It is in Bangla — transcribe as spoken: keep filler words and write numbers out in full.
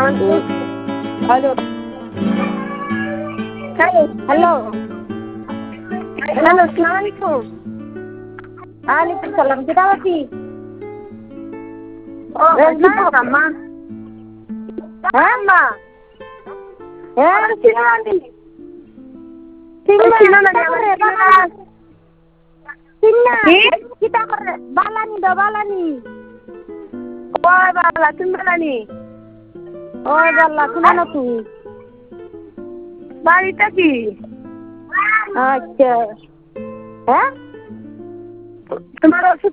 হ্যালো হ্যালো হ্যালো হ্যালো আসসালামু আলাইকুম ওয়ালাইকুম সালাম কেডা আছি ও আম্মা হ্যাঁ মা হ্যাঁ চিনানি চিনানি আমার চিন্না কিটা করে বালানি দা বালানি ওই বালা তুমি বালানি ওই বালা শুনো না তুমি বাড়িটা কি আচ্ছা হ্যাঁ তোমার